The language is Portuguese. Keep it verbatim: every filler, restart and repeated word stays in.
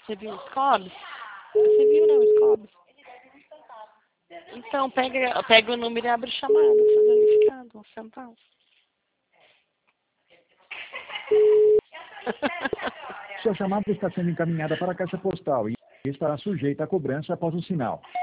Você viu os Cobbs? Você viu, né, os Cobbs? Então, pega, pega o número e abre chamada, seu verificado, um centavo. Sua chamada está sendo encaminhada para a caixa postal e estará sujeita a cobrança após o sinal.